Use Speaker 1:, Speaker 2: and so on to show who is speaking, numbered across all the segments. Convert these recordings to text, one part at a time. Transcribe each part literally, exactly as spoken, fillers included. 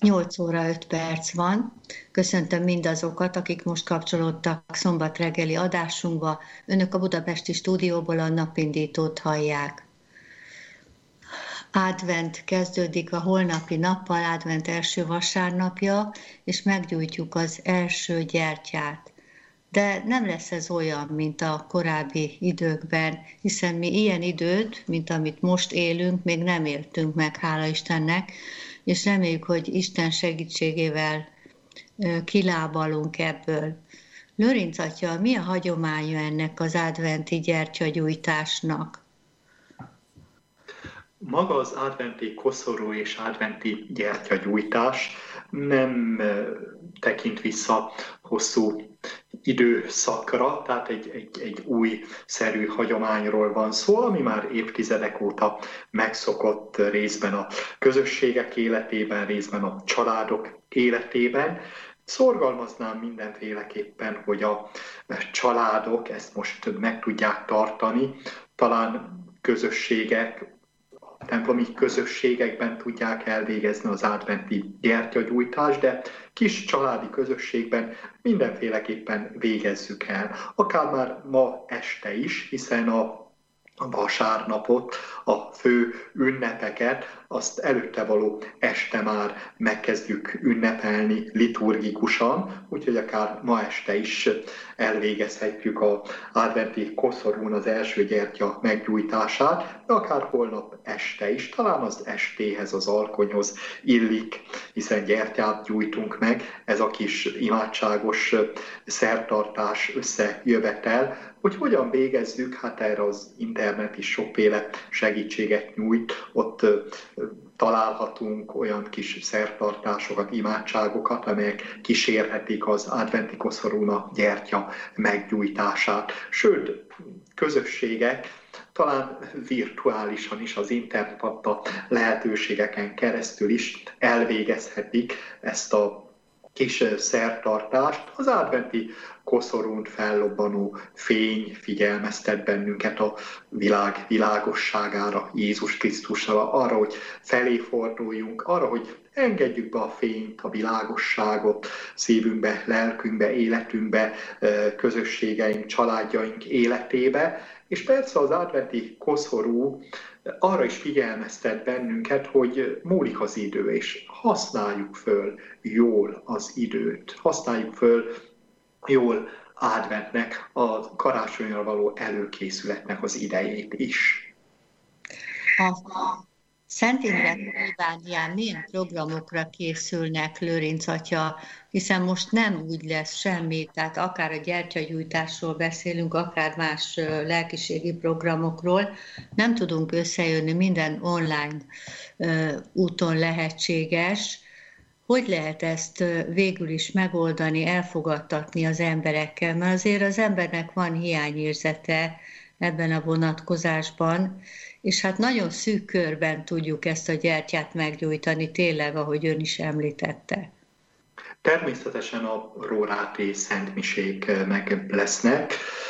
Speaker 1: nyolc óra öt perc van. Köszöntöm mindazokat, akik most kapcsolódtak szombat reggeli adásunkba. Önök a budapesti stúdióból a napindítót hallják. Advent kezdődik a holnapi nappal, advent első vasárnapja, és meggyújtjuk az első gyertyát. De nem lesz ez olyan, mint a korábbi időkben, hiszen mi ilyen időt, mint amit most élünk, még nem éltünk meg, hála Istennek, és reméljük, hogy Isten segítségével kilábalunk ebből. Lőrinc atya, mi a hagyománya ennek az adventi gyertyagyújtásnak?
Speaker 2: Maga az adventi koszorú és adventi gyertyagyújtás nem tekint vissza hosszú időszakra, tehát egy, egy, egy újszerű hagyományról van szó, ami már évtizedek óta megszokott részben a közösségek életében, részben a családok életében. Szorgalmaznám mindenféleképpen, hogy a családok ezt most meg tudják tartani, talán közösségek, templomi közösségekben tudják elvégezni az adventi gyertyagyújtást, de kis családi közösségben mindenféleképpen végezzük el. Akár már ma este is, hiszen a a vasárnapot, a fő ünnepeket, azt előtte való este már megkezdjük ünnepelni liturgikusan, úgyhogy akár ma este is elvégezhetjük az adventi koszorún az első gyertya meggyújtását, de akár holnap este is, talán az estéhez, az alkonyhoz illik, hiszen gyertyát gyújtunk meg, ez a kis imádságos szertartás összejövetel. Hogy hogyan végezzük, hát erre az internet is sokféle segítséget nyújt, ott találhatunk olyan kis szertartásokat, imádságokat, amelyek kísérhetik az adventi koszorún a gyertya meggyújtását. Sőt, közösségek talán virtuálisan is az internet adta lehetőségeken keresztül is elvégezhetik ezt a kis szertartást. Az adventi koszorún fellobbanó fény figyelmeztet bennünket a világ világosságára, Jézus Krisztusra, arra, hogy felé forduljunk, arra, hogy engedjük be a fényt, a világosságot szívünkbe, lelkünkbe, életünkbe, közösségeink, családjaink életébe, és persze az adventi koszorú arra is figyelmeztet bennünket, hogy múlik az idő, és használjuk föl jól az időt. Használjuk föl jól adventnek, a karácsonyra való előkészületnek az idejét is.
Speaker 1: A Szent Imre plébánián milyen programokra készülnek, Lőrinc atya, hiszen most nem úgy lesz semmi, tehát akár a gyertyagyújtásról beszélünk, akár más lelkiségi programokról, nem tudunk összejönni, minden online úton lehetséges. Hogy lehet ezt végül is megoldani, elfogadtatni az emberekkel? Mert azért az embernek van hiányérzete ebben a vonatkozásban, és hát nagyon szűk körben tudjuk ezt a gyertyát meggyújtani, tényleg, ahogy ön is említette.
Speaker 2: Természetesen a róráti szentmisék meg lesznek,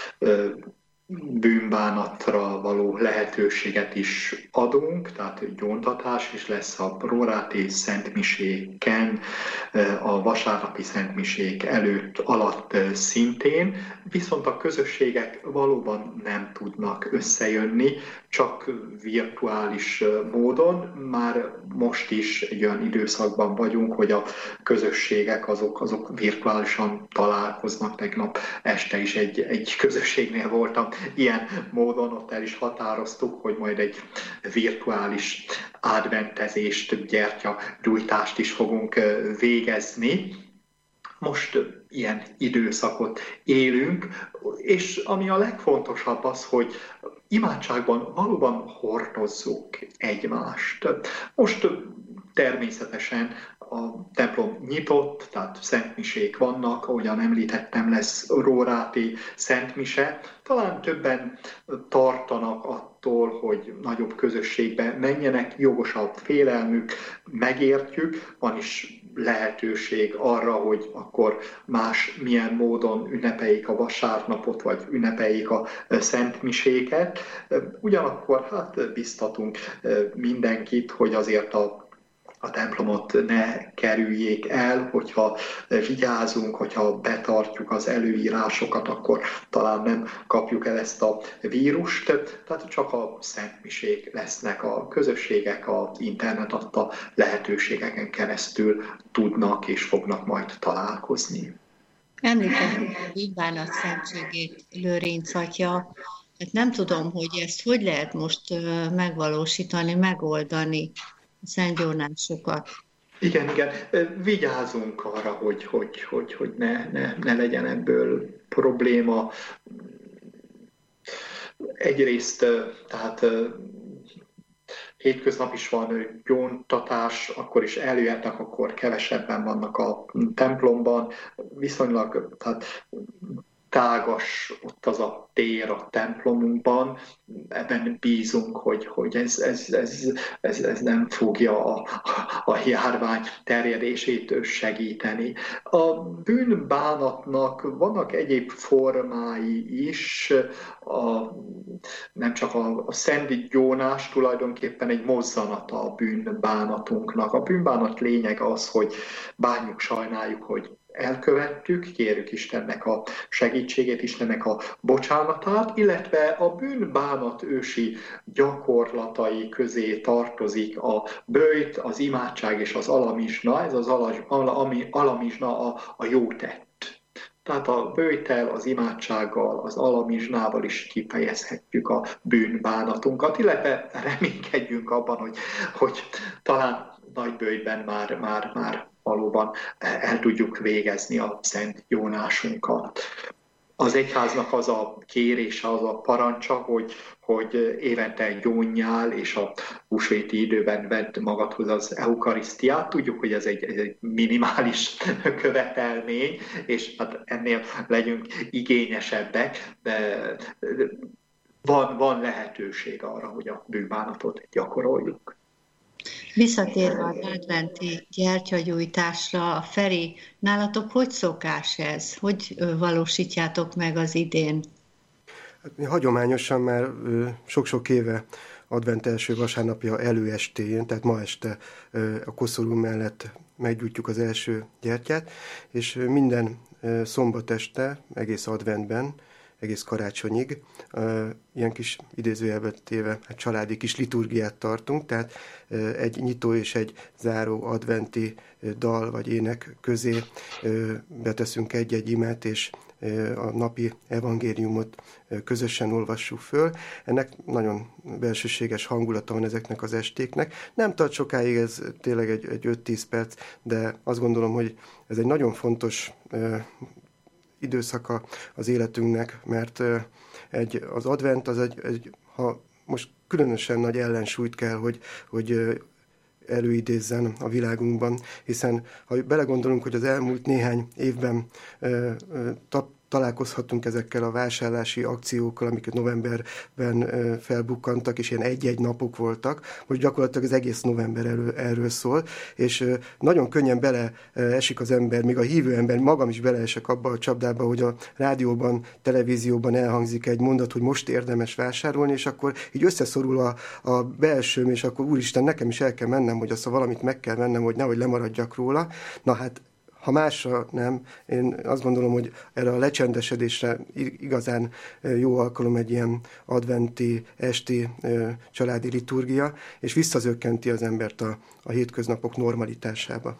Speaker 2: bűnbánatra való lehetőséget is adunk, tehát gyóntatás is lesz a róráti szentmiséken, a vasárnapi szentmisék előtt, alatt szintén, viszont a közösségek valóban nem tudnak összejönni, csak virtuális módon. Már most is egy olyan időszakban vagyunk, hogy a közösségek azok, azok virtuálisan találkoznak. Tegnap este is egy, egy közösségnél voltam ilyen módon, ott el is határoztuk, hogy majd egy virtuális adventezést, gyertyagyújtást is fogunk végezni. Most ilyen időszakot élünk, és ami a legfontosabb az, hogy imádságban valóban hordozzuk egymást. Most természetesen a templom nyitott, tehát szentmisék vannak, ahogyan említettem, lesz róráti szentmise. Talán többen tartanak attól, hogy nagyobb közösségbe menjenek, jogosabb félelmük, megértjük, van is lehetőség arra, hogy akkor más milyen módon ünnepeljék a vasárnapot, vagy ünnepeljék a szentmiséket. Ugyanakkor hát biztatunk mindenkit, hogy azért a a templomot ne kerüljék el, hogyha vigyázunk, hogyha betartjuk az előírásokat, akkor talán nem kapjuk el ezt a vírust. Tehát csak a szentmisék lesznek, a közösségek az internet adta lehetőségeken keresztül tudnak és fognak majd találkozni.
Speaker 1: Említettük a bűnbánat szentségét, Lőrinc atya. Hát nem tudom, hogy ezt hogy lehet most megvalósítani, megoldani a szentgyónásokat.
Speaker 2: Igen, igen. Vigyázunk arra, hogy, hogy, hogy, hogy ne, ne, ne legyen ebből probléma. Egyrészt, tehát hétköznap is van gyóntatás, akkor is eljöhetnek, akkor kevesebben vannak a templomban. Viszonylag tehát tágas ott az a tér a templomunkban, ebben bízunk, hogy, hogy ez, ez, ez, ez, ez nem fogja a, a járvány terjedését segíteni. A bűnbánatnak vannak egyéb formái is, a, nem csak a, a szent gyónás tulajdonképpen egy mozzanata a bűnbánatunknak. A bűnbánat lényege az, hogy bánjuk, sajnáljuk, hogy elkövettük, kérjük Istennek a segítségét, Istennek a bocsánatát, illetve a bűnbánat ősi gyakorlatai közé tartozik a böjt, az imádság és az alamizsna, ez az alamizsna a, a jó tett. Tehát a böjttel, az imádsággal, az alamizsnával is kifejezhetjük a bűnbánatunkat, illetve reménykedjünk abban, hogy, hogy talán nagyböjtben már, már, már valóban el tudjuk végezni a szent gyónásunkat. Az egyháznak az a kérése, az a parancsa, hogy, hogy évente gyónjál, és a húsvéti időben vedd magadhoz az eukarisztiát. Tudjuk, hogy ez egy, ez egy minimális követelmény, és hát ennél legyünk igényesebbek, de van, van lehetőség arra, hogy a bűnbánatot gyakoroljuk.
Speaker 1: Visszatérve az adventi gyertyagyújtásra, Feri, nálatok hogy szokás ez? Hogy valósítjátok meg az idén?
Speaker 3: Hát mi hagyományosan már sok-sok éve advent első vasárnapja előestéjén, tehát ma este a koszorú mellett meggyújtjuk az első gyertyát, és minden szombat este, egész adventben, egész karácsonyig, ilyen kis idézőjelbe téve hát családi kis liturgiát tartunk, tehát egy nyitó és egy záró adventi dal vagy ének közé beteszünk egy-egy imet, és a napi evangéliumot közösen olvassuk föl. Ennek nagyon belsőséges hangulata van ezeknek az estéknek. Nem tart sokáig, ez tényleg egy, egy öt-tíz perc, de azt gondolom, hogy ez egy nagyon fontos időszaka az életünknek, mert egy, az advent az egy, egy, ha most különösen nagy ellensúlyt kell, hogy, hogy előidézzen a világunkban, hiszen ha belegondolunk, hogy az elmúlt néhány évben tap, találkozhatunk ezekkel a vásárlási akciókkal, amiket novemberben felbukkantak, és ilyen egy-egy napok voltak. Most gyakorlatilag az egész november erről, erről szól, és nagyon könnyen bele esik az ember, még a hívő ember, magam is beleesek abba a csapdába, hogy a rádióban, televízióban elhangzik egy mondat, hogy most érdemes vásárolni, és akkor így összeszorul a, a belsőm, és akkor úristen, nekem is el kell mennem, hogy azt valamit meg kell vennem, hogy nehogy lemaradjak róla. Na hát, ha másra nem, én azt gondolom, hogy erre a lecsendesedésre igazán jó alkalom egy ilyen adventi, esti családi liturgia, és visszazökkenti az embert a, a hétköznapok normalitásába.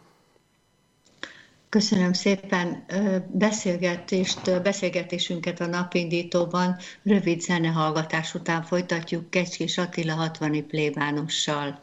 Speaker 1: Köszönöm szépen beszélgetést, beszélgetésünket a napindítóban. Rövid zenehallgatás után folytatjuk Kecskés Attila hatvani plébánossal.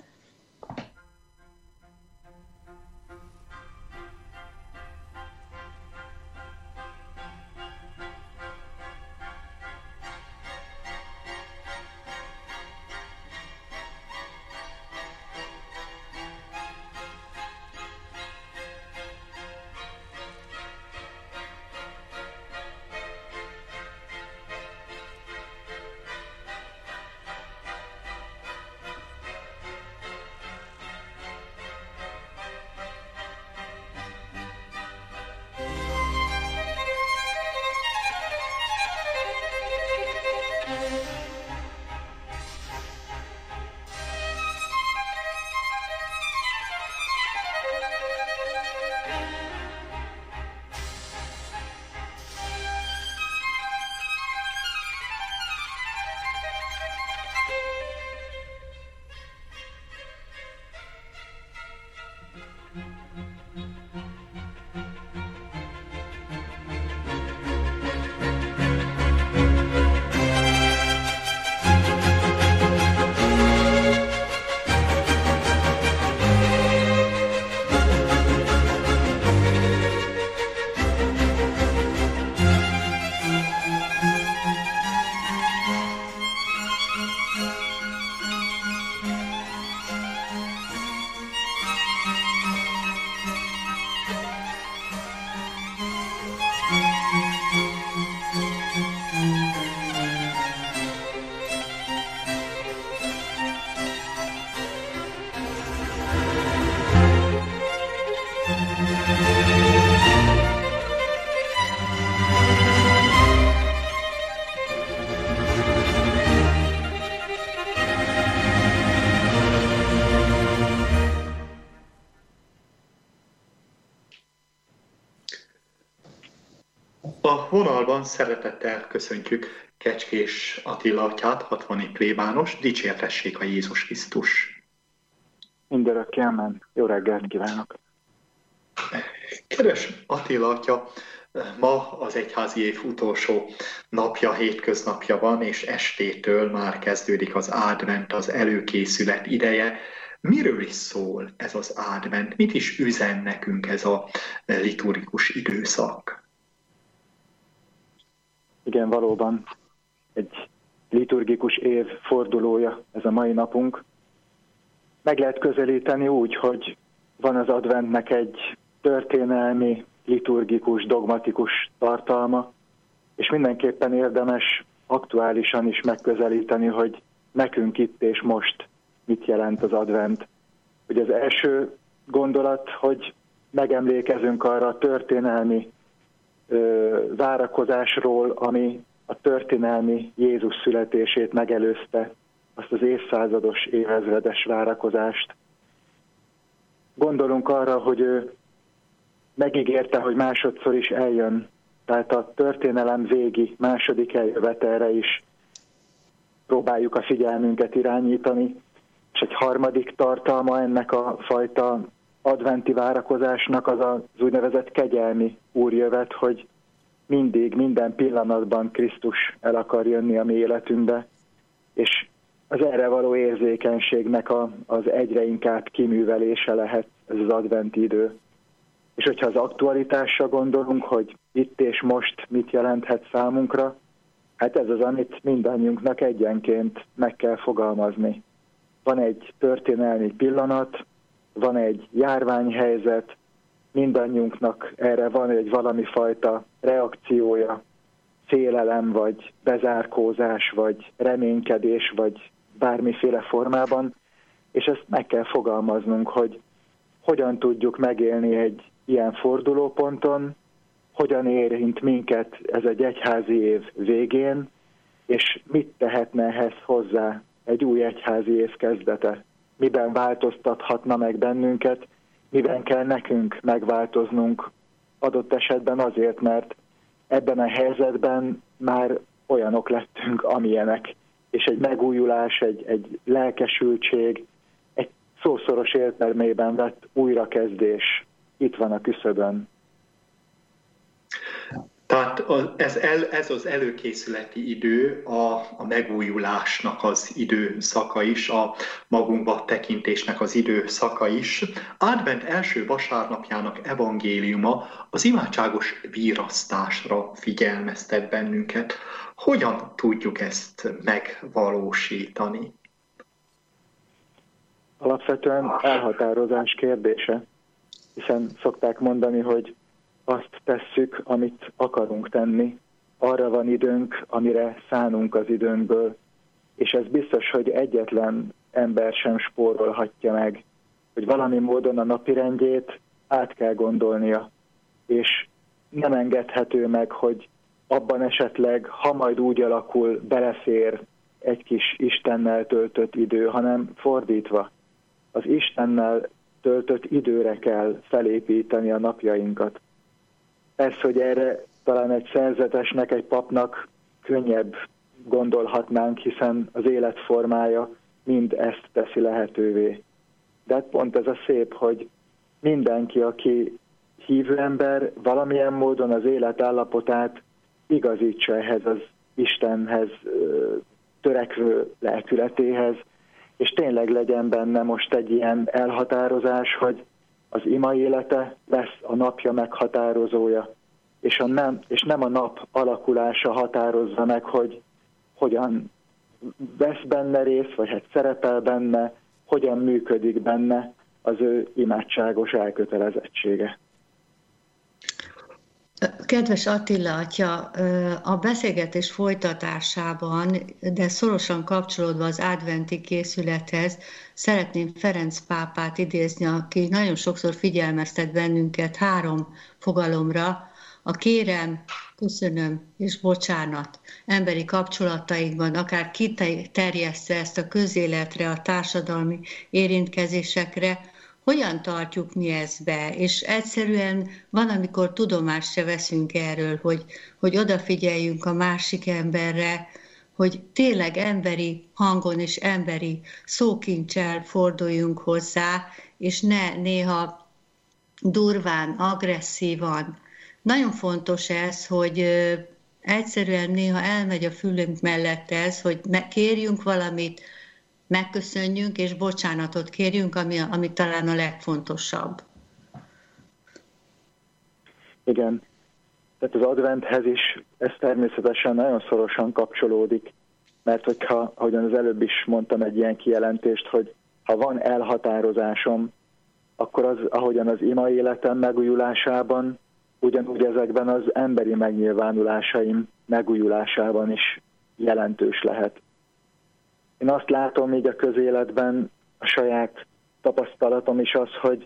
Speaker 2: A vonalban szeretettel köszöntjük Kecskés Attila atyát, hatvani plébános, dicsértessék a Jézus Krisztus.
Speaker 4: Mindörökké amen. Jó reggelt kívánok!
Speaker 2: Kedves Attila atya, ma az egyházi év utolsó napja, hétköznapja van, és estétől már kezdődik az advent, az előkészület ideje. Miről is szól ez az advent? Mit is üzen nekünk ez a liturgikus időszak?
Speaker 4: Igen, valóban egy liturgikus év fordulója ez a mai napunk. Meg lehet közelíteni úgy, hogy van az adventnek egy történelmi, liturgikus, dogmatikus tartalma, és mindenképpen érdemes aktuálisan is megközelíteni, hogy nekünk itt és most mit jelent az advent. Ugye az első gondolat, hogy megemlékezünk arra a történelmi ö, várakozásról, ami a történelmi Jézus születését megelőzte, azt az évszázados, évezredes várakozást. Gondolunk arra, hogy ő megígérte, hogy másodszor is eljön, tehát a történelem végi második eljövetelre is próbáljuk a figyelmünket irányítani, és egy harmadik tartalma ennek a fajta adventi várakozásnak az az úgynevezett kegyelmi úrjövet, hogy mindig, minden pillanatban Krisztus el akar jönni a mi életünkbe, és az erre való érzékenységnek a, az egyre inkább kiművelése lehet ez az adventi idő. És hogyha az aktualitásra gondolunk, hogy itt és most mit jelenthet számunkra, hát ez az, amit mindannyiunknak egyenként meg kell fogalmazni. Van egy történelmi pillanat, van egy járványhelyzet, mindannyiunknak erre van egy valami fajta reakciója, félelem, vagy bezárkózás, vagy reménykedés, vagy bármiféle formában, és ezt meg kell fogalmaznunk, hogy hogyan tudjuk megélni egy ilyen fordulóponton, hogyan érint minket ez egy egyházi év végén, és mit tehetne ehhez hozzá egy új egyházi év kezdete. Miben változtathatna meg bennünket, miben kell nekünk megváltoznunk, adott esetben azért, mert ebben a helyzetben már olyanok lettünk, amilyenek, és egy megújulás, egy, egy lelkesültség, egy szószoros értelmében vett újrakezdés itt van a küszöbön.
Speaker 2: Tehát ez, el, ez az előkészületi idő, a, a megújulásnak az időszaka is, a magunkba tekintésnek az időszaka is. Advent első vasárnapjának evangéliuma az imádságos virasztásra figyelmeztet bennünket. Hogyan tudjuk ezt megvalósítani?
Speaker 4: Alapvetően elhatározás kérdése, hiszen szokták mondani, hogy azt tesszük, amit akarunk tenni, arra van időnk, amire szánunk az időnkből, és ez biztos, hogy egyetlen ember sem spórolhatja meg, hogy valami módon a napirendjét át kell gondolnia, és nem engedhető meg, hogy abban esetleg, ha majd úgy alakul, belefér egy kis Istennel töltött idő, hanem fordítva. Az Istennel töltött időre kell felépíteni a napjainkat. Persze, hogy erre talán egy szerzetesnek, egy papnak könnyebb gondolhatnánk, hiszen az életformája mind ezt teszi lehetővé. De hát pont ez a szép, hogy mindenki, aki hívő ember, valamilyen módon az életállapotát igazítsa ehhez az Istenhez törekvő lelkületéhez, és tényleg legyen benne most egy ilyen elhatározás, hogy az ima élete lesz a napja meghatározója, és, a nem, és nem a nap alakulása határozza meg, hogy hogyan vesz benne részt, vagy hát szerepel benne, hogyan működik benne az ő imádságos elkötelezettsége.
Speaker 1: Kedves Attila atya, a beszélgetés folytatásában, de szorosan kapcsolódva az adventi készülethez, szeretném Ferenc pápát idézni, aki nagyon sokszor figyelmeztet bennünket három fogalomra: a kérem, köszönöm és bocsánat emberi kapcsolatainkban, akár kiterjesztve ezt a közéletre, a társadalmi érintkezésekre, hogyan tartjuk mi ezt be, és egyszerűen van, amikor tudomást se veszünk erről, hogy, hogy odafigyeljünk a másik emberre, hogy tényleg emberi hangon és emberi szókincsel forduljunk hozzá, és ne néha durván, agresszívan. Nagyon fontos ez, hogy egyszerűen néha elmegy a fülünk mellett ez, hogy kérjünk valamit, megköszönjünk, és bocsánatot kérjünk, ami, ami talán a legfontosabb.
Speaker 4: Igen. Tehát az adventhez is ez természetesen nagyon szorosan kapcsolódik, mert hogyha, ahogyan az előbb is mondtam egy ilyen kijelentést, hogy ha van elhatározásom, akkor az, ahogyan az ima életem megújulásában, ugyanúgy ezekben az emberi megnyilvánulásaim megújulásában is jelentős lehet. Én azt látom így a közéletben, a saját tapasztalatom is az, hogy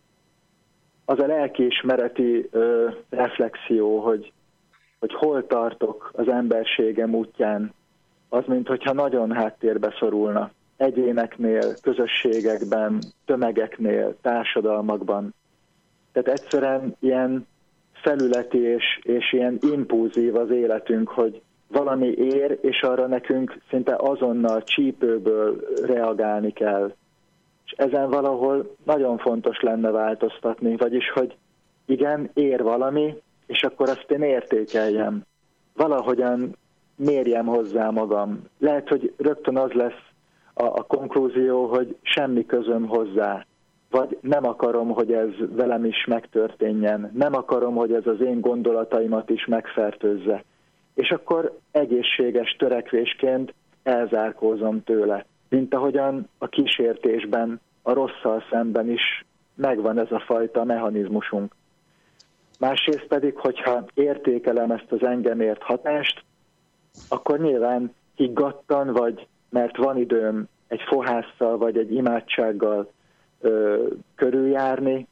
Speaker 4: az a lelkiismereti ö, reflexió, hogy, hogy hol tartok az emberségem útján, az, minthogyha nagyon háttérbe szorulna. Egyéneknél, közösségekben, tömegeknél, társadalmakban. Tehát egyszerűen ilyen felületi és, és ilyen impulzív az életünk, hogy valami ér, és arra nekünk szinte azonnal csípőből reagálni kell. És ezen valahol nagyon fontos lenne változtatni, vagyis, hogy igen, ér valami, és akkor azt én értékeljem. Valahogyan mérjem hozzá magam. Lehet, hogy rögtön az lesz a, a konklúzió, hogy semmi közöm hozzá, vagy nem akarom, hogy ez velem is megtörténjen, nem akarom, hogy ez az én gondolataimat is megfertőzze. És akkor egészséges törekvésként elzárkózom tőle. Mint ahogyan a kísértésben, a rosszal szemben is megvan ez a fajta mechanizmusunk. Másrészt pedig, hogyha értékelem ezt az engem ért hatást, akkor nyilván higgadtan, vagy mert van időm egy fohásszal, vagy egy imádsággal ö, körüljárni,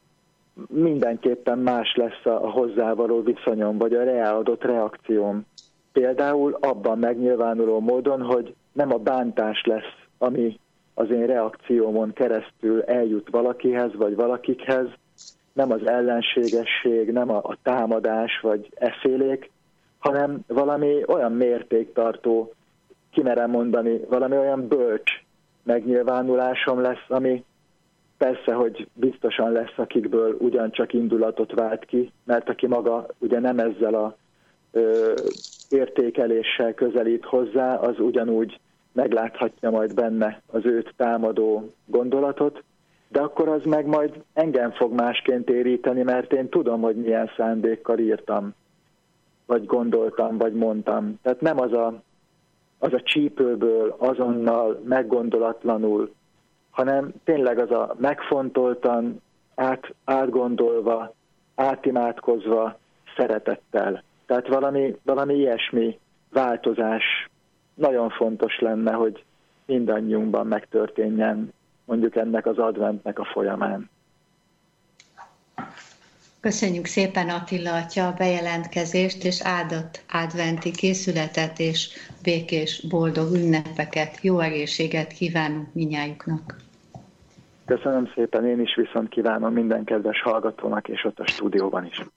Speaker 4: mindenképpen más lesz a hozzávaló viszonyom, vagy a reáadott reakcióm. Például abban megnyilvánuló módon, hogy nem a bántás lesz, ami az én reakciómon keresztül eljut valakihez, vagy valakikhez, nem az ellenségesség, nem a, a támadás, vagy eszélék, hanem valami olyan mértéktartó, kimerem mondani, valami olyan bölcs megnyilvánulásom lesz, ami persze, hogy biztosan lesz, akikből ugyancsak indulatot vált ki, mert aki maga ugye nem ezzel a ö, értékeléssel közelít hozzá, az ugyanúgy megláthatja majd benne az őt támadó gondolatot, de akkor az meg majd engem fog másként éríteni, mert én tudom, hogy milyen szándékkal írtam, vagy gondoltam, vagy mondtam. Tehát nem az a, az a csípőből azonnal, meggondolatlanul, hanem tényleg az a megfontoltan, át, átgondolva, átimádkozva, szeretettel. Tehát valami, valami ilyesmi változás nagyon fontos lenne, hogy mindannyiunkban megtörténjen, mondjuk ennek az adventnek a folyamán.
Speaker 1: Köszönjük szépen, Attila atya, a bejelentkezést, és áldott adventi készületet, és békés, boldog ünnepeket, jó egészséget kívánunk mindnyájuknak.
Speaker 4: Köszönöm szépen, én is viszont kívánom minden kedves hallgatónak, és ott a stúdióban is.